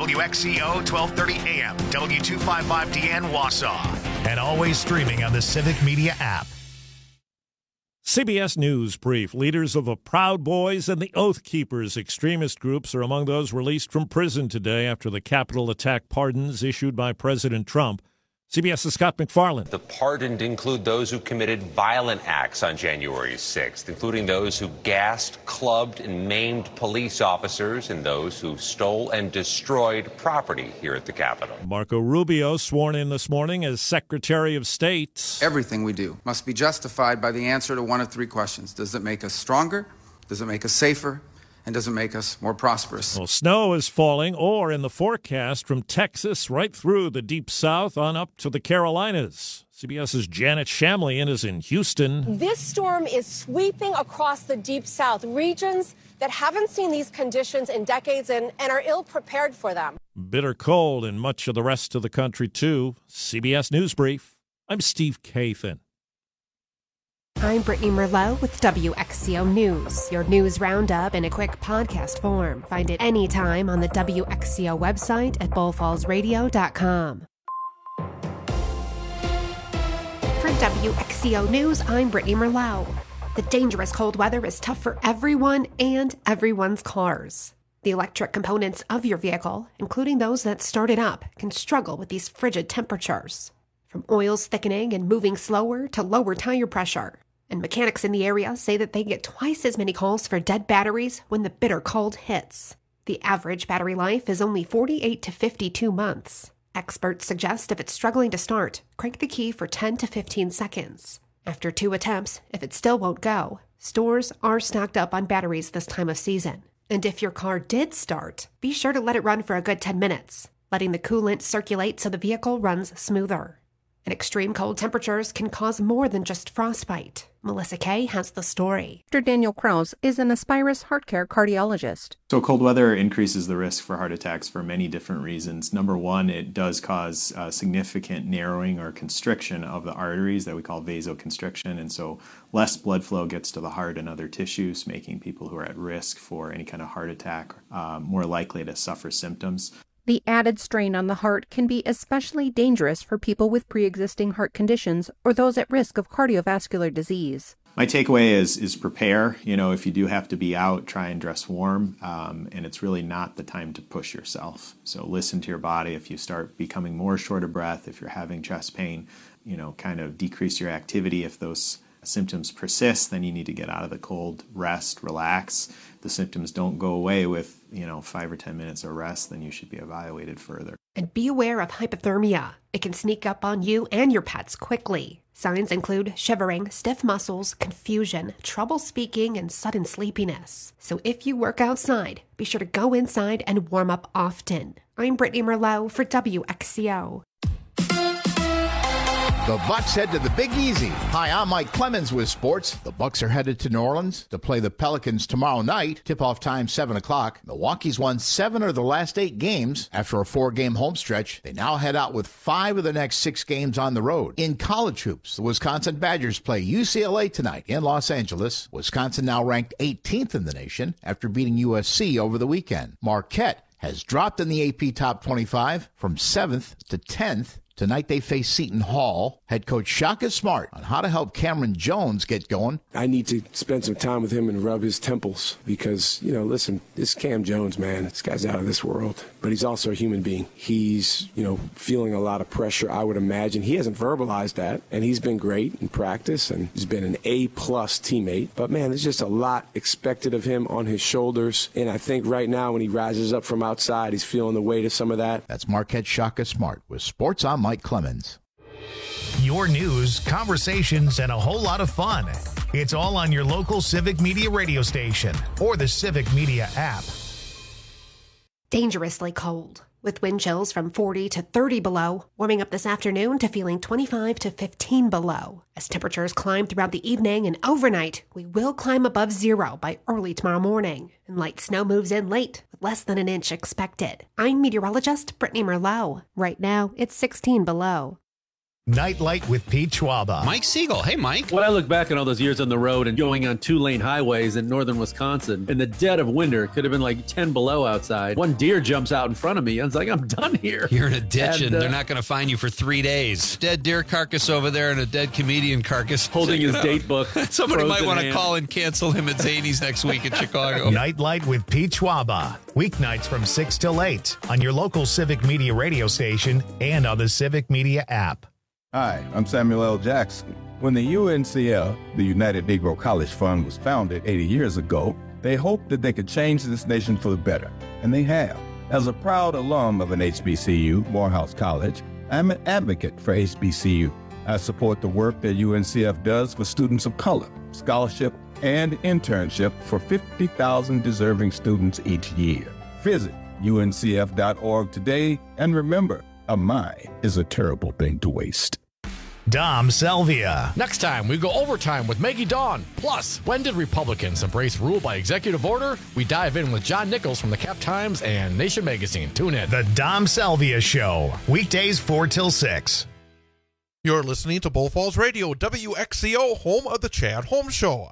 WXCO 1230 AM, W255DN Wausau, and always streaming on the Civic Media app. CBS News Brief. Leaders of the Proud Boys and the Oath Keepers extremist groups are among those released from prison today after the Capitol attack pardons issued by President Trump. CBS's Scott McFarland. The pardoned include those who committed violent acts on January 6th, including those who gassed, clubbed, and maimed police officers and those who stole and destroyed property here at the Capitol. Marco Rubio sworn in this morning as Secretary of State. Everything we do must be justified by the answer to one of three questions. Does it make us stronger? Does it make us safer? And does it make us more prosperous? Well, snow is falling, or in the forecast, from Texas right through the Deep South on up to the Carolinas. CBS's Janet Shamlian is in Houston. This storm is sweeping across the Deep South, regions that haven't seen these conditions in decades and are ill-prepared for them. Bitter cold in much of the rest of the country, too. CBS News Brief. I'm Steve Kathan. I'm Brittany Merlot with WXCO News, your news roundup in a quick podcast form. Find it anytime on the WXCO website at bullfallsradio.com. For WXCO News, I'm Brittany Merlot. The dangerous cold weather is tough for everyone and everyone's cars. The electric components of your vehicle, including those that started up, can struggle with these frigid temperatures. From oils thickening and moving slower to lower tire pressure. And mechanics in the area say that they get twice as many calls for dead batteries when the bitter cold hits. The average battery life is only 48 to 52 months. Experts suggest if it's struggling to start, crank the key for 10 to 15 seconds. After 2 attempts, if it still won't go, stores are stocked up on batteries this time of season. And if your car did start, be sure to let it run for a good 10 minutes, letting the coolant circulate so the vehicle runs smoother. And extreme cold temperatures can cause more than just frostbite. Melissa Kay has the story. Dr. Daniel Krause is an Aspirus heart care cardiologist. So cold weather increases the risk for heart attacks for many different reasons. Number one, it does cause significant narrowing or constriction of the arteries that we call vasoconstriction. And so less blood flow gets to the heart and other tissues, making people who are at risk for any kind of heart attack more likely to suffer symptoms. The added strain on the heart can be especially dangerous for people with pre-existing heart conditions or those at risk of cardiovascular disease. My takeaway is prepare. If you do have to be out, try and dress warm. And it's really not the time to push yourself. So listen to your body. If you start becoming more short of breath, if you're having chest pain, kind of decrease your activity. If those symptoms persist, then you need to get out of the cold, rest, relax. The symptoms don't go away with 5 or 10 minutes of rest, then you should be evaluated further. And be aware of hypothermia. It can sneak up on you and your pets quickly. Signs include shivering, stiff muscles, confusion, trouble speaking, and sudden sleepiness. So if you work outside, be sure to go inside and warm up often. I'm Brittany Merlot for WXCO. The Bucks head to the Big Easy. Hi, I'm Mike Clemens with sports. The Bucks are headed to New Orleans to play the Pelicans tomorrow night. Tip-off time 7 o'clock. Milwaukee's won 7 of the last 8 games. After a 4-game home stretch, they now head out with 5 of the next 6 games on the road. In college hoops, the Wisconsin Badgers play UCLA tonight in Los Angeles. Wisconsin now ranked 18th in the nation after beating USC over the weekend. Marquette has dropped in the AP Top 25 from 7th to 10th. Tonight they face Seton Hall. Head coach Shaka Smart on how to help Cameron Jones get going. I need to spend some time with him and rub his temples because, listen, this Cam Jones, man, this guy's out of this world. But he's also a human being. He's, feeling a lot of pressure, I would imagine. He hasn't verbalized that, and he's been great in practice, and he's been an A-plus teammate. But, man, there's just a lot expected of him on his shoulders. And I think right now when he rises up from outside, he's feeling the weight of some of that. That's Marquette Shaka Smart with Sports on Mike Clemens. Your news, conversations, and a whole lot of fun. It's all on your local Civic Media radio station or the Civic Media app. Dangerously cold, with wind chills from 40 to 30 below, warming up this afternoon to feeling 25 to 15 below. As temperatures climb throughout the evening and overnight, we will climb above 0 by early tomorrow morning. And light snow moves in late, with less than an inch expected. I'm meteorologist Brittany Merlot. Right now, it's 16 below. Nightlight with Pete Schwaba. Mike Siegel. Hey, Mike. When I look back on all those years on the road and going on 2-lane highways in northern Wisconsin, in the dead of winter, it could have been like 10 below outside. One deer jumps out in front of me. I was like, I'm done here. You're in a ditch and they're not going to find you for 3 days. Dead deer carcass over there and a dead comedian carcass. Holding his date book. Somebody might want to call and cancel him at Zany's next week in Chicago. Nightlight with Pete Schwaba. Weeknights from 6 till 8 on your local Civic Media radio station and on the Civic Media app. Hi, I'm Samuel L. Jackson. When the UNCF, the United Negro College Fund, was founded 80 years ago, they hoped that they could change this nation for the better, and they have. As a proud alum of an HBCU, Morehouse College, I'm an advocate for HBCU. I support the work that UNCF does for students of color, scholarship, and internship for 50,000 deserving students each year. Visit uncf.org today, and remember, a mind is a terrible thing to waste. Dom Selvia. Next time, we go overtime with Maggie Dawn. Plus, when did Republicans embrace rule by executive order? We dive in with John Nichols from the Cap Times and Nation Magazine. Tune in. The Dom Selvia Show. Weekdays 4 till 6. You're listening to Bull Falls Radio, WXCO, home of the Chad Holmes Show.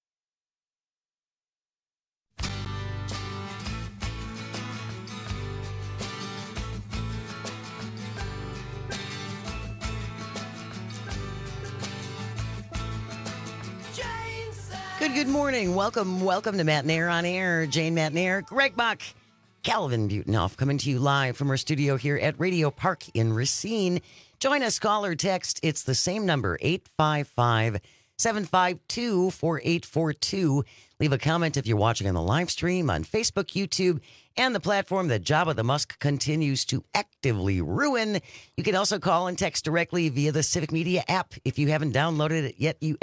Good morning. Welcome to Matinaire on Air. Jane Matinaire, Greg Buck, Calvin Butenhoff coming to you live from our studio here at Radio Park in Racine. Join us, call or text. It's the same number, 855-752-4842. Leave a comment if you're watching on the live stream on Facebook, YouTube, and the platform that Jabba the Musk continues to actively ruin. You can also call and text directly via the Civic Media app. If you haven't downloaded it yet, you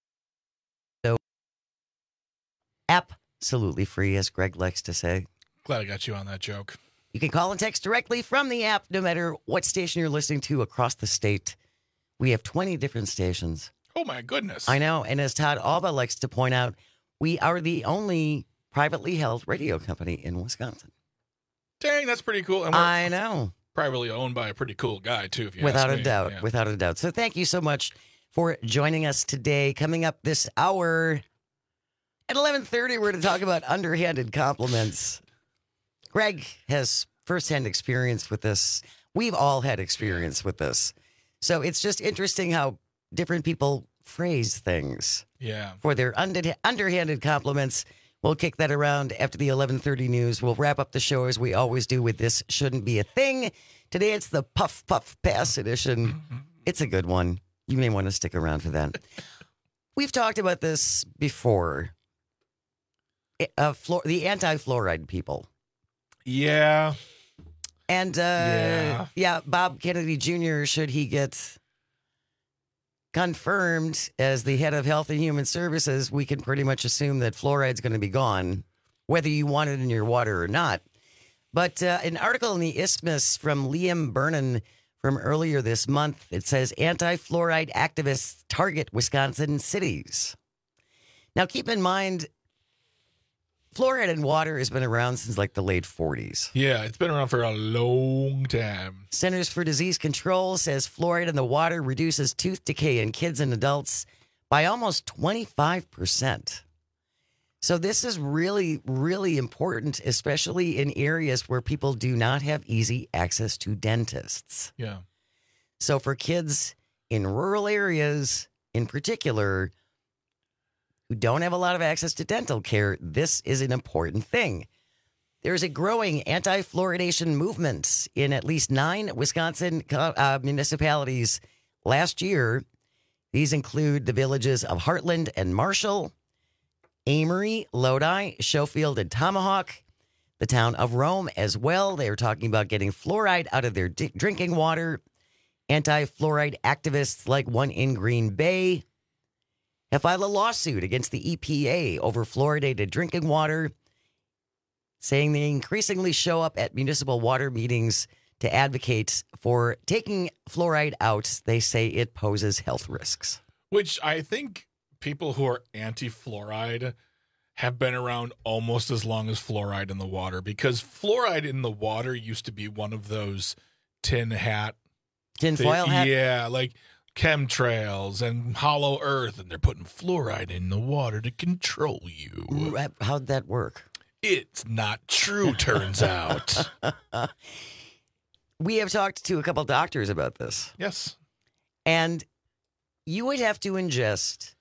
absolutely free, as Greg likes to say. Glad I got you on that joke. You can call and text directly from the app, no matter what station you're listening to across the state. We have 20 different stations. Oh, my goodness. I know. And as Todd Alba likes to point out, we are the only privately held radio company in Wisconsin. Dang, that's pretty cool. And I know. Privately owned by a pretty cool guy, too, if you Without ask me. a doubt. Yeah. Without a doubt. So thank you so much for joining us today. Coming up this hour at 11:30, we're going to talk about underhanded compliments. Greg has firsthand experience with this. We've all had experience with this. So it's just interesting how different people phrase things. Yeah. For their underhanded compliments. We'll kick that around after the 11:30 news. We'll wrap up the show as we always do with This Shouldn't Be a Thing. Today it's the Puff Puff Pass edition. It's a good one. You may want to stick around for that. We've talked about this before. The anti-fluoride people. Yeah. And, Bob Kennedy Jr., should he get confirmed as the head of Health and Human Services, we can pretty much assume that fluoride's going to be gone, whether you want it in your water or not. But an article in the Isthmus from Liam Bernan from earlier this month, it says anti-fluoride activists target Wisconsin cities. Now, keep in mind, fluoride in water has been around since like the late 40s. Yeah, it's been around for a long time. Centers for Disease Control says fluoride in the water reduces tooth decay in kids and adults by almost 25%. So this is really, really important, especially in areas where people do not have easy access to dentists. Yeah. So for kids in rural areas in particular, who don't have a lot of access to dental care, this is an important thing. There's a growing anti-fluoridation movement in at least 9 Wisconsin municipalities last year. These include the villages of Heartland and Marshall, Amory, Lodi, Schofield, and Tomahawk, the town of Rome as well. They are talking about getting fluoride out of their drinking water. Anti-fluoride activists like one in Green Bay have filed a lawsuit against the EPA over fluoridated drinking water, saying they increasingly show up at municipal water meetings to advocate for taking fluoride out. They say it poses health risks. Which I think people who are anti-fluoride have been around almost as long as fluoride in the water, because fluoride in the water used to be one of those tin hat Tinfoil hat? Yeah, like chemtrails and hollow earth, and they're putting fluoride in the water to control you. How'd that work? It's not true, turns out. We have talked to a couple doctors about this. Yes. And you would have to ingest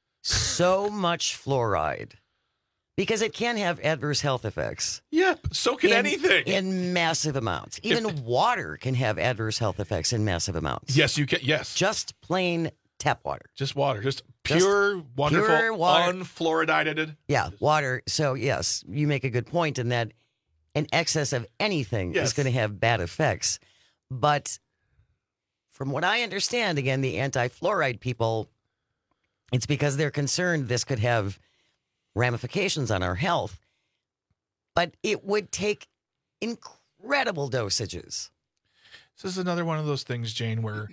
so much fluoride because it can have adverse health effects. Yep, so can anything. In massive amounts. Even water can have adverse health effects in massive amounts. Yes, you can. Yes. Just plain tap water. Just water. Just pure, wonderful, pure water. unfluoridated. Yeah, water. So, yes, you make a good point in that an excess of anything is going to have bad effects. But from what I understand, again, the anti-fluoride people, it's because they're concerned this could have ramifications on our health. But it would take incredible dosages. This is another one of those things, Jane, where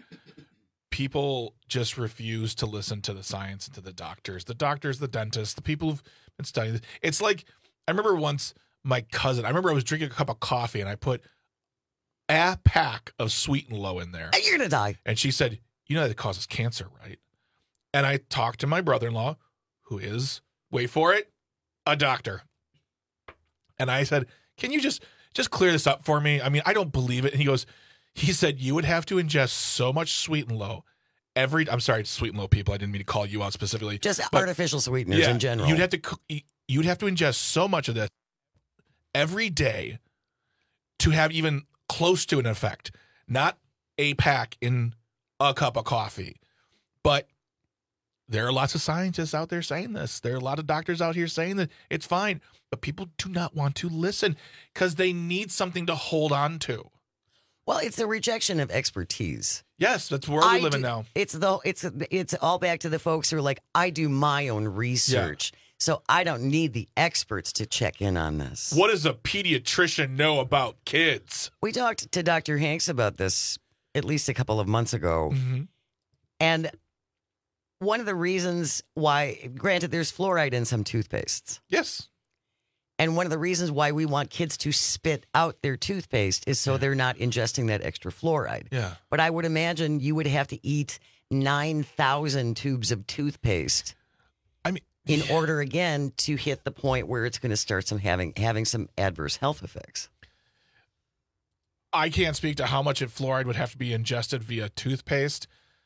people just refuse to listen to the science and to the doctors, the dentists, the people who've been studying this. It's like, I remember once my cousin, I was drinking a cup of coffee and I put a pack of Sweet and Low in there. And you're going to die. And she said, you know that it causes cancer, right? And I talked to my brother-in-law, who is, wait for it, a doctor. And I said, can you just clear this up for me? I mean, I don't believe it. And he said, you would have to ingest so much Sweet and Low I'm sorry, Sweet and Low people. I didn't mean to call you out specifically. Just artificial sweeteners in general. You'd have to ingest so much of this every day to have even close to an effect. Not a pack in a cup of coffee. But there are lots of scientists out there saying this. There are a lot of doctors out here saying that it's fine. But people do not want to listen because they need something to hold on to. Well, it's a rejection of expertise. Yes, that's where we live in now. It's all back to the folks who are like, I do my own research. Yeah. So I don't need the experts to check in on this. What does a pediatrician know about kids? We talked to Dr. Hanks about this at least a couple of months ago. Mm-hmm. And one of the reasons why, granted, there's fluoride in some toothpastes. Yes. And one of the reasons why we want kids to spit out their toothpaste is so they're not ingesting that extra fluoride. Yeah. But I would imagine you would have to eat 9,000 tubes of toothpaste. In order, again, to hit the point where it's going to start having some adverse health effects. I can't speak to how much fluoride would have to be ingested via toothpaste,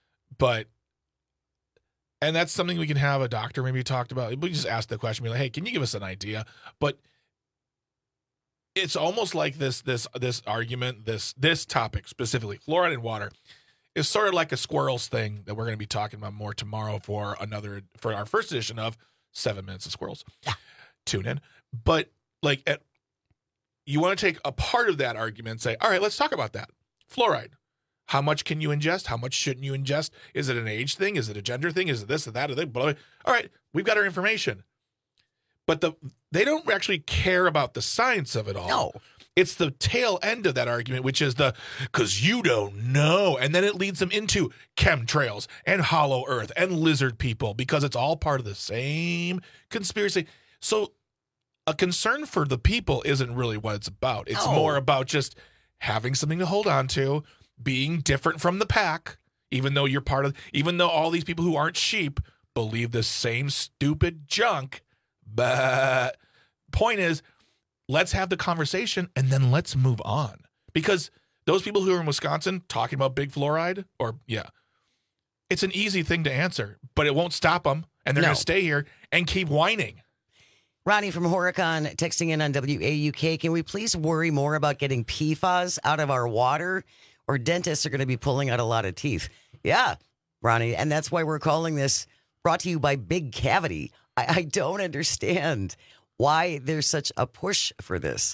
and that's something we can have a doctor maybe talked about. We just ask the question, be like, hey, can you give us an idea? But it's almost like this argument, this topic specifically, fluoride in water, is sort of like a squirrels thing that we're going to be talking about more tomorrow for our first edition of 7 Minutes of Squirrels. Yeah. Tune in. But you want to take a part of that argument and say, all right, let's talk about that. Fluoride. How much can you ingest? How much shouldn't you ingest? Is it an age thing? Is it a gender thing? Is it this or that? Or that? Blah, blah. All right, we've got our information. But they don't actually care about the science of it all. No. It's the tail end of that argument, which is because you don't know. And then it leads them into chemtrails and hollow earth and lizard people because it's all part of the same conspiracy. So a concern for the people isn't really what it's about. It's more about just having something to hold on to, being different from the pack, even though all these people who aren't sheep believe the same stupid junk. But point is, let's have the conversation and then let's move on. Because those people who are in Wisconsin talking about big fluoride, it's an easy thing to answer, but it won't stop them. And they're going to stay here and keep whining. Ronnie from Horicon texting in on WAUK. Can we please worry more about getting PFAS out of our water? Or dentists are going to be pulling out a lot of teeth. Yeah, Ronnie. And that's why we're calling this brought to you by Big Cavity. I don't understand why there's such a push for this.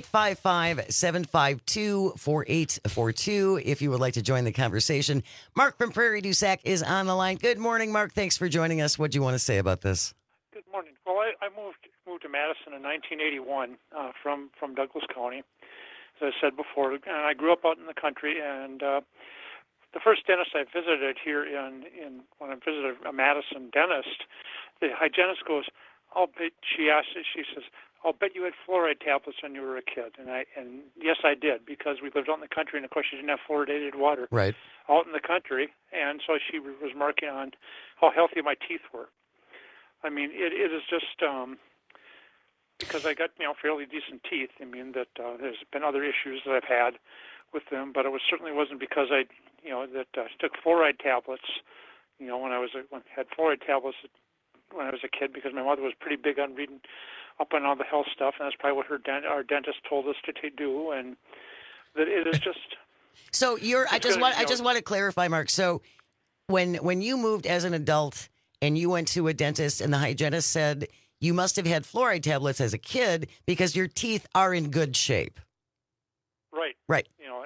855-752-4842 if you would like to join the conversation. Mark from Prairie du Sac is on the line. Good morning, Mark. Thanks for joining us. What do you want to say about this? Good morning. Well, I moved to Madison in 1981 from Douglas County, as I said before. And I grew up out in the country, and the first dentist I visited here when I visited a Madison dentist, the hygienist goes, she says, I'll bet you had fluoride tablets when you were a kid, and yes, I did, because we lived out in the country, and of course, you didn't have fluoridated water Right. out in the country, and so she was marking on how healthy my teeth were. I mean, it is just because I got fairly decent teeth. I mean that there's been other issues that I've had with them, but it certainly wasn't because I took fluoride tablets. When I had fluoride tablets when I was a kid, because my mother was pretty big on reading up on all the health stuff, and that's probably what our dentist told us to do, and that it is just. So I just want to clarify, Mark. So when you moved as an adult and you went to a dentist, and the hygienist said you must have had fluoride tablets as a kid because your teeth are in good shape. Right. Right.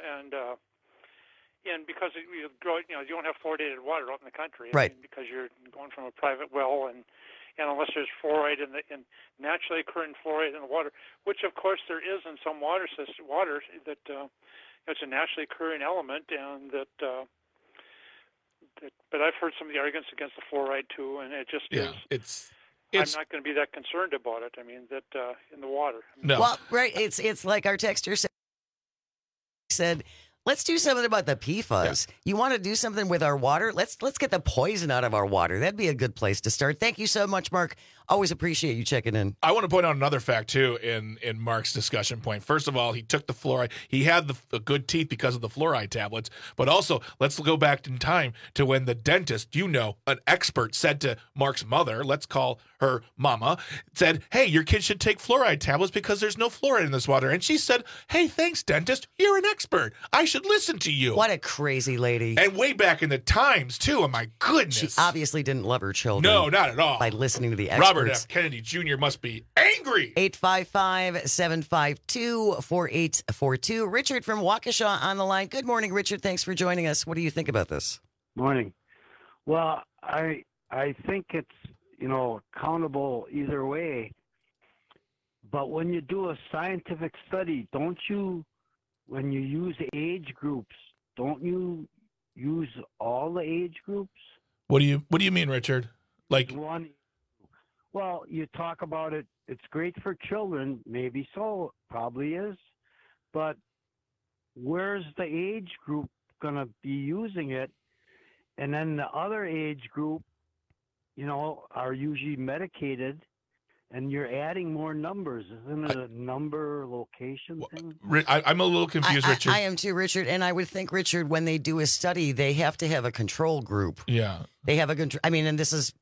And because you don't have fluoridated water out in the country, right? Because you're going from a private well, and unless there's fluoride in naturally occurring fluoride in the water, which of course there is in some water that it's a naturally occurring element, and that. But I've heard some of the arguments against the fluoride too, and it just is. I'm not going to be that concerned about it. I mean that in the water. No. Well, right. It's like our texter said. Let's do something about the PFAS. Yeah. You want to do something with our water? Let's get the poison out of our water. That'd be a good place to start. Thank you so much, Mark. Always appreciate you checking in. I want to point out another fact, too, in Mark's discussion point. First of all, he took the fluoride. He had the good teeth because of the fluoride tablets. But also, let's go back in time to when the dentist, an expert, said to Mark's mother, let's call her Mama, said, hey, your kid should take fluoride tablets because there's no fluoride in this water. And she said, hey, thanks, dentist. You're an expert. I should listen to you. What a crazy lady. And way back in the times, too. Oh, my goodness. She obviously didn't love her children. No, not at all. By listening to the experts. Robert F. Kennedy Jr. must be angry. 855-752-4842. Richard from Waukesha on the line. Good morning, Richard. Thanks for joining us. What do you think about this? Morning. Well, I think it's, accountable either way. But when you do a scientific study, when you use age groups, don't you use all the age groups? What do you mean, Richard? Well, you talk about it. It's great for children. Maybe so. Probably is. But where's the age group going to be using it? And then the other age group, are usually medicated, and you're adding more numbers. Isn't it a number location thing? I'm a little confused, Richard. I am too, Richard. And I would think, Richard, when they do a study, they have to have a control group. Yeah. They have a control. And this is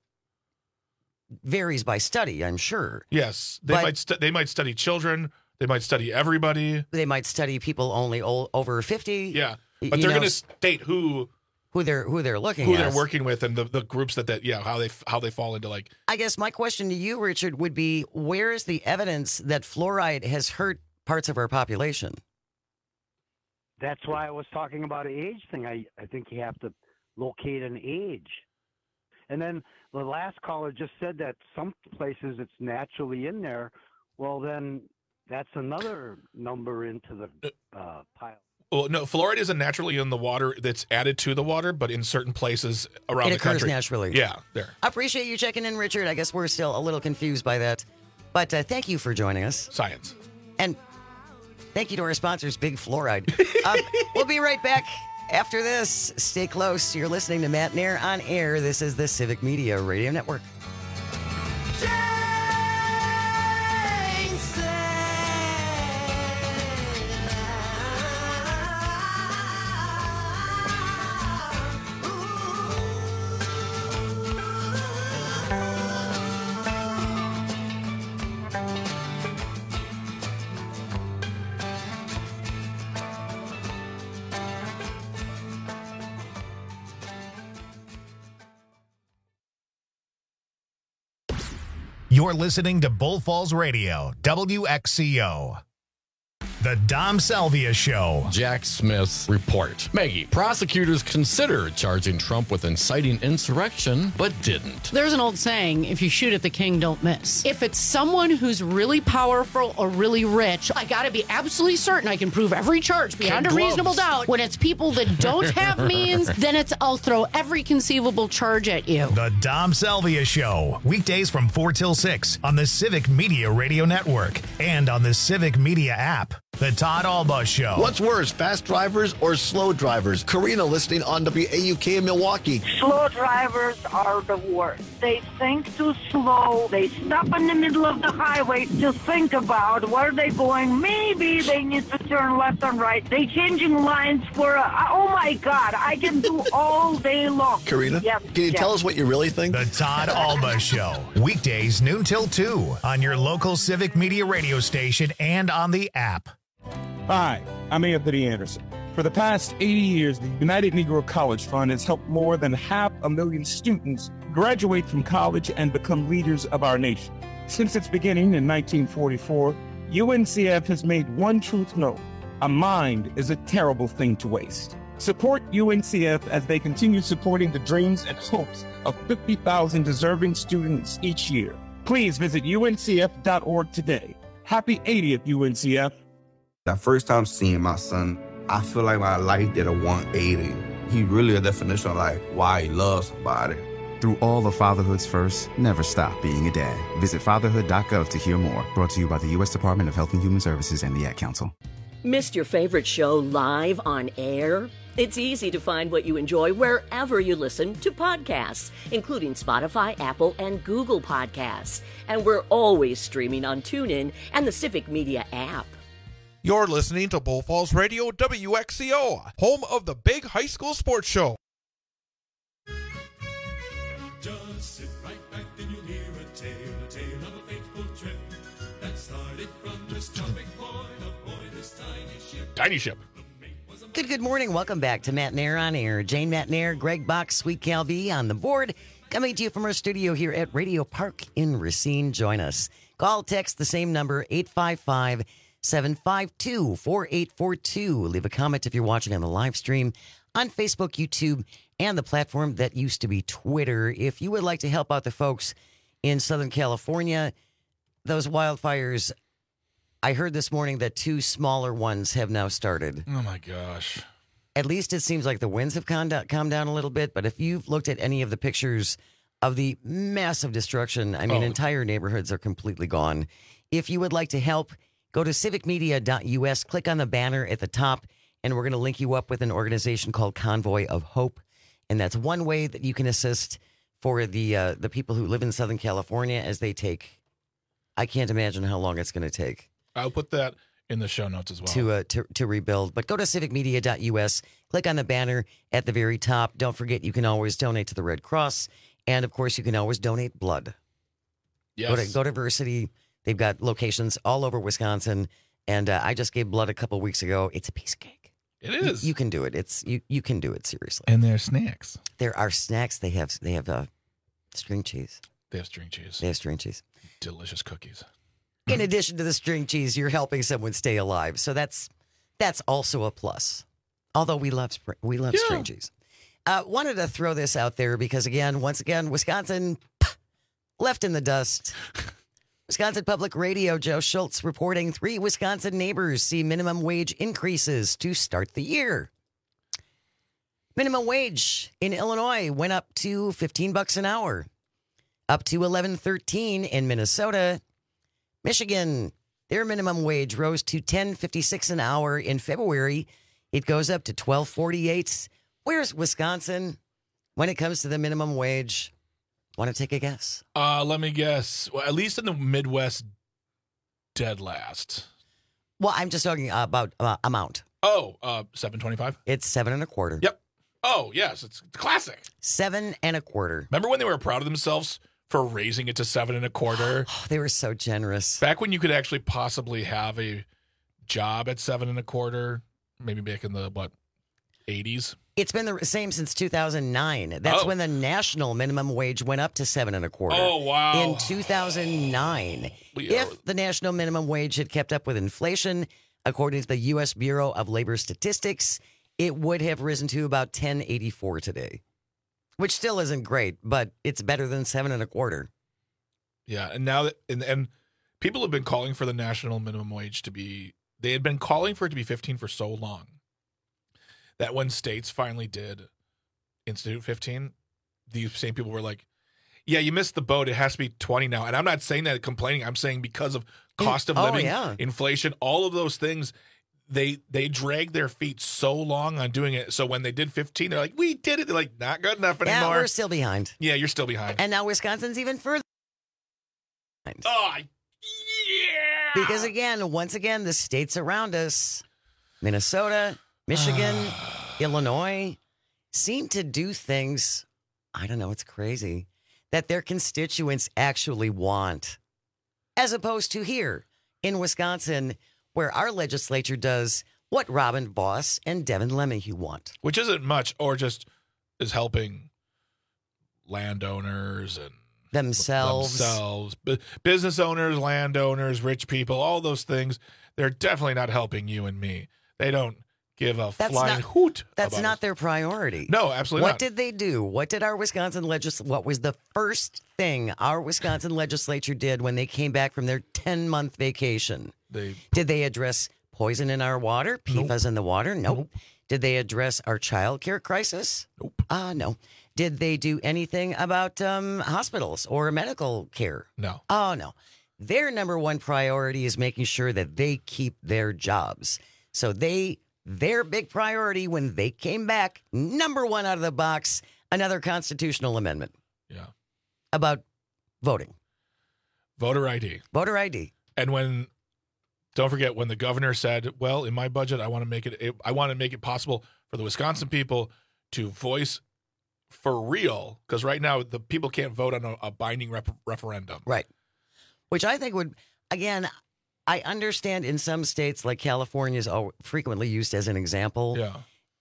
varies by study, I'm sure. Yes. They might study children. They might study everybody. They might study people only over 50. Yeah. But they're going to state who they're looking who at. they're working with, and the groups that how they fall into like. I guess my question to you, Richard, would be, where is the evidence that fluoride has hurt parts of our population? That's why I was talking about an age thing. I think you have to locate an age. And then the last caller just said that some places it's naturally in there. Well, then that's another number into the pile. Well, no, fluoride isn't naturally in the water. That's added to the water, but in certain places around the country. It occurs naturally. Yeah, there. I appreciate you checking in, Richard. I guess we're still a little confused by that. But thank you for joining us. Science. And thank you to our sponsors, Big Fluoride. We'll be right back after this. Stay close. You're listening to Matt Nair on air. This is the Civic Media Radio Network. You're listening to Bull Falls Radio, WXCO. The Dom Salvia Show. Jack Smith's report. Maggie, prosecutors considered charging Trump with inciting insurrection, but didn't. There's an old saying, if you shoot at the king, don't miss. If it's someone who's really powerful or really rich, I gotta be absolutely certain I can prove every charge beyond a reasonable doubt. When it's people that don't have means, then it's I'll throw every conceivable charge at you. The Dom Salvia Show. Weekdays from 4 till 6 on the Civic Media Radio Network and on the Civic Media app. The Todd Alba Show. What's worse, fast drivers or slow drivers? Karina listening on WAUK in Milwaukee. Slow drivers are the worst. They think too slow. They stop in the middle of the highway to think about where they're going. Maybe they need to turn left and right. They changing lines for oh my God, I can do all day long. Karina, can you tell us what you really think? The Todd Alba Show. Weekdays noon till 2 on your local Civic Media radio station and on the app. Hi, I'm Anthony Anderson. For the past 80 years, the United Negro College Fund has helped more than 500,000 students graduate from college and become leaders of our nation. Since its beginning in 1944, UNCF has made one truth known: a mind is a terrible thing to waste. Support UNCF as they continue supporting the dreams and hopes of 50,000 deserving students each year. Please visit uncf.org today. Happy 80th, UNCF. That first time seeing my son, I feel like my life did a 180. He really a definition of like why he loves somebody. Through all of fatherhood's first, never stop being a dad. Visit fatherhood.gov to hear more. Brought to you by the U.S. Department of Health and Human Services and the Ad Council. Missed your favorite show live on air? It's easy to find what you enjoy wherever you listen to podcasts, including Spotify, Apple, and Google Podcasts. And we're always streaming on TuneIn and the Civic Media app. You're listening to Bull Falls Radio WXCO, home of the big high school sports show. Just sit right back and you'll hear a tale of a fateful trip that started from this tropic point aboard this tiny ship. Tiny ship. Good morning. Welcome back to Matt Nair on Air. Jane Matt Nair, Greg Box, Sweet Calvi on the board. Coming to you from our studio here at Radio Park in Racine. Join us. Call, text the same number, 855-752-4842. Leave a comment if you're watching on the live stream on Facebook, YouTube, and the platform that used to be Twitter. If you would like to help out the folks in Southern California, those wildfires, I heard this morning that 2 smaller ones have now started. Oh, my gosh. At least it seems like the winds have calmed down a little bit. But if you've looked at any of the pictures of the massive destruction, I mean, entire neighborhoods are completely gone. If you would like to help, go to civicmedia.us, click on the banner at the top, and we're going to link you up with an organization called Convoy of Hope. And that's one way that you can assist for the people who live in Southern California as they take, I can't imagine how long it's going to take. I'll put that in the show notes as well. To rebuild. But go to civicmedia.us, click on the banner at the very top. Don't forget, you can always donate to the Red Cross. And, of course, you can always donate blood. Yes. Go to Versity. They've got locations all over Wisconsin. And I just gave blood a couple weeks ago. It's a piece of cake. It is. You can do it. You can do it, seriously. And there are snacks. There are snacks. They have string cheese. They have string cheese. They have string cheese. Delicious cookies. In addition to the string cheese, you're helping someone stay alive. So that's also a plus. Although we love string cheese. Wanted to throw this out there because, once again, Wisconsin left in the dust. Wisconsin Public Radio, Joe Schultz reporting 3 Wisconsin neighbors see minimum wage increases to start the year. Minimum wage in Illinois went up to $15 an hour, up to $11.13 in Minnesota. Michigan, their minimum wage rose to $10.56 an hour in February. It goes up to $12.48. Where's Wisconsin when it comes to the minimum wage? Want to take a guess? Let me guess. Well, at least in the Midwest, dead last. Well, I'm just talking about amount. Oh, $7.25. It's $7.25. Yep. Oh, yes, it's classic. $7.25. Remember when they were proud of themselves for raising it to $7.25? Oh, they were so generous. Back when you could actually possibly have a job at $7.25, maybe back in the 80s. It's been the same since 2009. That's when the national minimum wage went up to $7.25. Oh, wow. In 2009. If the national minimum wage had kept up with inflation, According to the U.S. Bureau of Labor Statistics, it would have risen to about 10.84 today, which still isn't great, but it's better than 7.25. Yeah, and now that and people have been calling for the national minimum wage to be. They had been calling for it to be 15 for so long that when states finally did institute 15, these same people were like, "Yeah, you missed the boat. It has to be 20 now." And I'm not saying that complaining. I'm saying because of cost of living, inflation, all of those things, they drag their feet so long on doing it. So when they did 15, they're like, "We did it." They're like, "Not good enough anymore." Yeah, we're still behind. Yeah, you're still behind. And now Wisconsin's even further behind. Oh, yeah. Because once again, the states around us, Minnesota, Michigan, Illinois, seem to do things, I don't know, it's crazy, that their constituents actually want. As opposed to here in Wisconsin, where our legislature does what Robin Vos and Devin LeMahieu want. Which isn't much, or just is helping landowners and themselves, business owners, landowners, rich people, all those things. They're definitely not helping you and me. They don't give a flying hoot. That's about not us. their priority. No, absolutely not. What did they do? What did our Wisconsin what was the first thing our Wisconsin legislature did when they came back from their 10-month vacation? Did they address poison in our water, PFAS in the water? Nope. Did they address our child care crisis? Nope. No. Did they do anything about hospitals or medical care? No. Oh, no. Their number one priority is making sure that they keep their jobs. So their big priority when they came back, number one out of the box, another constitutional amendment. Yeah. About voting. Voter ID. Voter ID. And don't forget when the governor said, well, in my budget, I want to make it possible for the Wisconsin people to voice for real, because right now the people can't vote on a binding referendum. Right. Which I think would, again, I understand in some states like California is frequently used as an example. Yeah.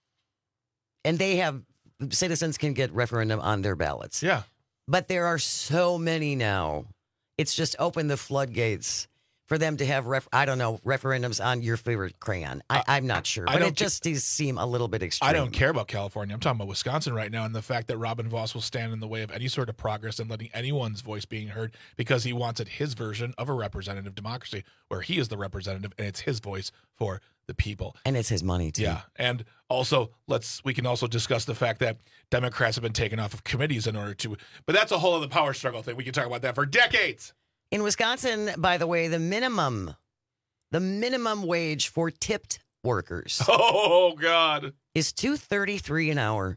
And they have, citizens can get referendum on their ballots. Yeah. But there are so many now. It's just opened the floodgates for them to have, referendums on your favorite crayon. I'm not sure. But it just does seem a little bit extreme. I don't care about California. I'm talking about Wisconsin right now, and the fact that Robin Vos will stand in the way of any sort of progress and letting anyone's voice being heard because he wants it his version of a representative democracy where he is the representative and it's his voice for the people. And it's his money, too. Yeah. And also, we can also discuss the fact that Democrats have been taken off of committees in order to, but that's a whole other power struggle thing. We can talk about that for decades. In Wisconsin, by the way, the minimum wage for tipped workers. Oh God, is $2.33 an hour.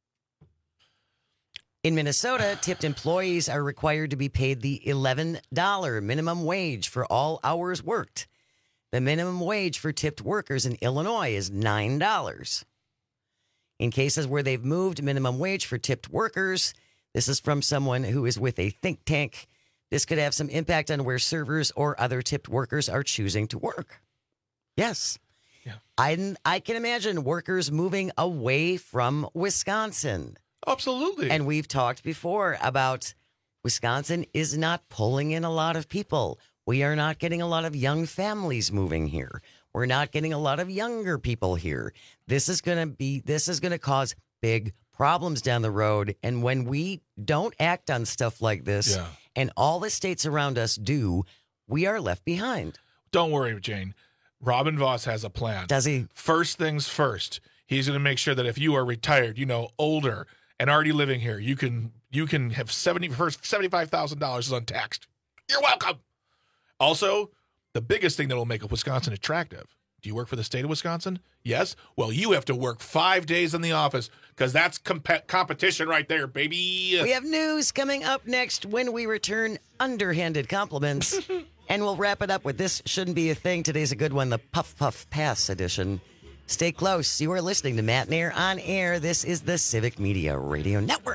In Minnesota, tipped employees are required to be paid the $11 minimum wage for all hours worked. The minimum wage for tipped workers in Illinois is $9. In cases where they've moved minimum wage for tipped workers, this is from someone who is with a think tank. This could have some impact on where servers or other tipped workers are choosing to work. Yes. Yeah. I can imagine workers moving away from Wisconsin. Absolutely. And we've talked before about Wisconsin is not pulling in a lot of people. We are not getting a lot of young families moving here. We're not getting a lot of younger people here. This is going to cause big problems down the road. And when we don't act on stuff like this, and all the states around us do, we are left behind. Don't worry, Jane. Robin Vos has a plan. Does he? First things first. He's going to make sure that if you are retired, older, and already living here, you can have $75,000 is untaxed. You're welcome. Also, the biggest thing that will make Wisconsin attractive. Do you work for the state of Wisconsin? Yes? Well, you have to work 5 days in the office because that's competition right there, baby. We have news coming up next when we return underhanded compliments. And we'll wrap it up with This Shouldn't Be a Thing. Today's a good one, the Puff Puff Pass edition. Stay close. You are listening to Matt and Air on Air. This is the Civic Media Radio Network.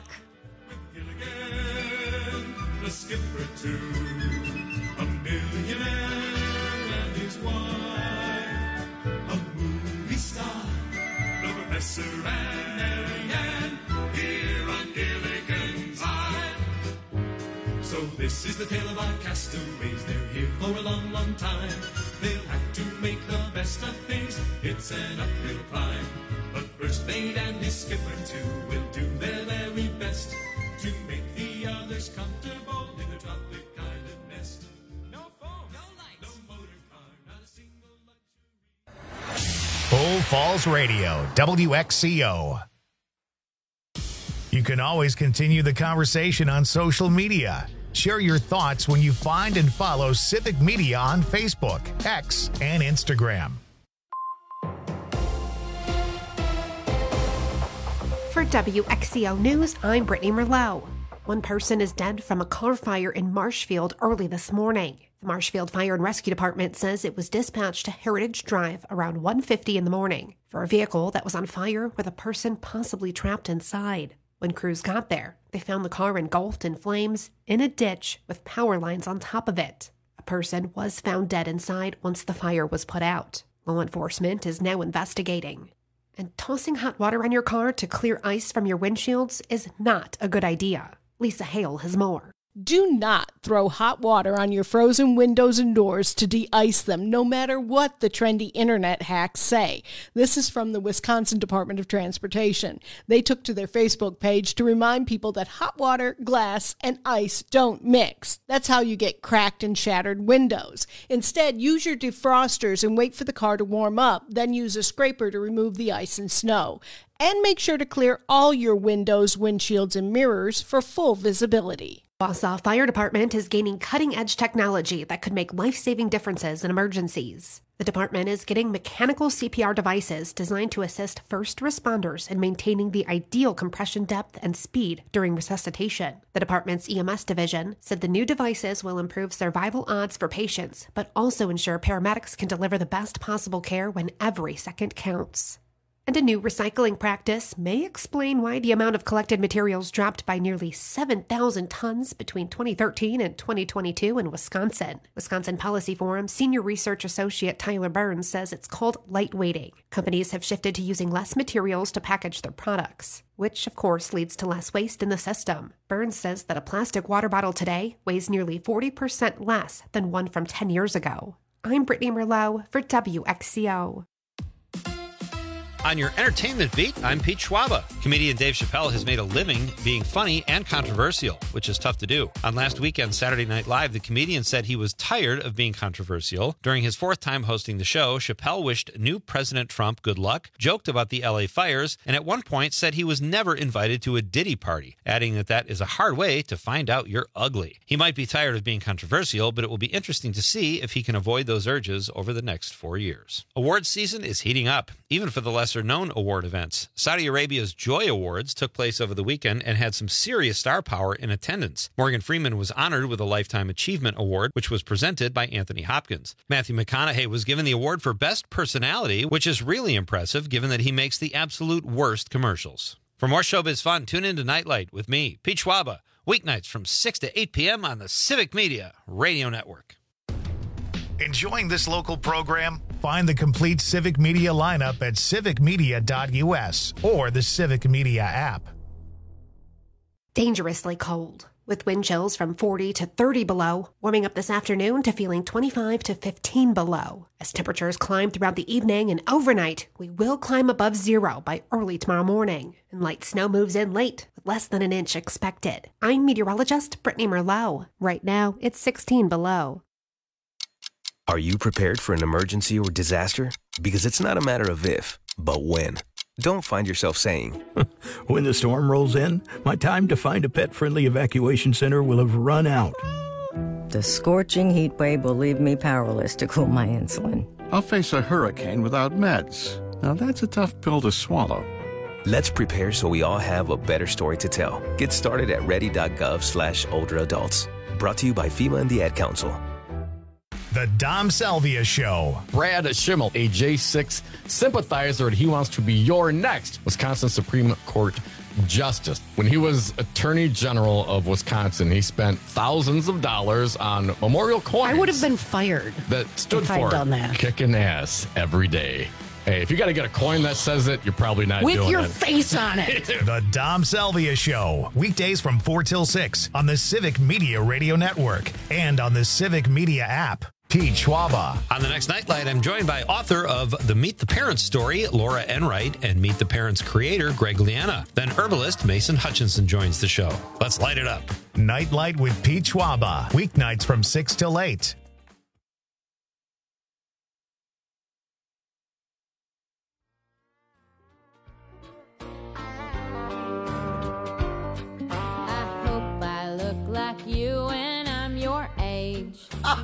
The skipper too, a millionaire and his wife, a movie star, the professor and Marianne, here on Gilligan's Island. So This is the tale of our castaways. They're here for a long, long time. They'll have to make the best of things. It's an uphill climb. But First Mate and his skipper too will do their very best to make the others comfortable in the tropic island nest. No phone, no lights, no motor car, not a single luxury. Bull Falls Radio, WXCO. You can always continue the conversation on social media. Share your thoughts when you find and follow Civic Media on Facebook, X, and Instagram. For WXCO News, I'm Brittany Merlot. One person is dead from a car fire in Marshfield early this morning. The Marshfield Fire and Rescue Department says it was dispatched to Heritage Drive around 1:50 in the morning for a vehicle that was on fire with a person possibly trapped inside. When crews got there, they found the car engulfed in flames in a ditch with power lines on top of it. A person was found dead inside once the fire was put out. Law enforcement is now investigating. And tossing hot water on your car to clear ice from your windshields is not a good idea. Lisa Hale has more. Do not throw hot water on your frozen windows and doors to de-ice them, no matter what the trendy internet hacks say. This is from the Wisconsin Department of Transportation. They took to their Facebook page to remind people that hot water, glass, and ice don't mix. That's how you get cracked and shattered windows. Instead, use your defrosters and wait for the car to warm up, then use a scraper to remove the ice and snow. And make sure to clear all your windows, windshields, and mirrors for full visibility. Wausau Fire Department is gaining cutting-edge technology that could make life-saving differences in emergencies. The department is getting mechanical CPR devices designed to assist first responders in maintaining the ideal compression depth and speed during resuscitation. The department's EMS division said the new devices will improve survival odds for patients, but also ensure paramedics can deliver the best possible care when every second counts. And a new recycling practice may explain why the amount of collected materials dropped by nearly 7,000 tons between 2013 and 2022 in Wisconsin. Wisconsin Policy Forum Senior Research Associate Tyler Burns says it's called lightweighting. Companies have shifted to using less materials to package their products, which of course leads to less waste in the system. Burns says that a plastic water bottle today weighs nearly 40% less than one from 10 years ago. I'm Brittany Merlot for WXCO. On your entertainment beat, I'm Pete Schwaba. Comedian Dave Chappelle has made a living being funny and controversial, which is tough to do. On last weekend's Saturday Night Live, the comedian said he was tired of being controversial. During his fourth time hosting the show, Chappelle wished new President Trump good luck, joked about the LA fires, and at one point said he was never invited to a Diddy party, adding that is a hard way to find out you're ugly. He might be tired of being controversial, but it will be interesting to see if he can avoid those urges over the next 4 years. Awards season is heating up, even for the lesser-known award events. Saudi Arabia's Joy Awards took place over the weekend and had some serious star power in attendance. Morgan Freeman was honored with a Lifetime Achievement Award, which was presented by Anthony Hopkins. Matthew McConaughey was given the award for Best Personality, which is really impressive given that he makes the absolute worst commercials. For more showbiz fun, tune in to Nightlight with me, Pete Schwaba, weeknights from 6 to 8 p.m. on the Civic Media Radio Network. Enjoying this local program? Find the complete Civic Media lineup at civicmedia.us or the Civic Media app. Dangerously cold, with wind chills from 40 to 30 below, warming up this afternoon to feeling 25 to 15 below. As temperatures climb throughout the evening and overnight, we will climb above zero by early tomorrow morning, and light snow moves in late, with less than an inch expected. I'm meteorologist Brittany Merlot. Right now, it's 16 below. Are you prepared for an emergency or disaster? Because it's not a matter of if, but when. Don't find yourself saying, when the storm rolls in, my time to find a pet-friendly evacuation center will have run out. The scorching heat wave will leave me powerless to cool my insulin. I'll face a hurricane without meds. Now that's a tough pill to swallow. Let's prepare so we all have a better story to tell. Get started at ready.gov/older adults. Brought to you by FEMA and the Ad Council. The Dom Salvia Show. Brad Schimmel, a J6 sympathizer, he wants to be your next Wisconsin Supreme Court Justice. When he was Attorney General of Wisconsin, he spent thousands of dollars on memorial coins. I would have been fired. That stood if I'd for done that. Kicking ass every day. Hey, if you got to get a coin that says it, you're probably not With doing your it. face on it. The Dom Salvia Show, weekdays from 4 till 6 on the Civic Media Radio Network and on the Civic Media app. Pete Schwaba. On the next Nightlight, I'm joined by author of the Meet the Parents story, Laura Enright, and Meet the Parents creator, Greg Liana. Then herbalist Mason Hutchinson joins the show. Let's light it up. Nightlight with Pete Schwaba, weeknights from 6 till 8. You and I'm your age.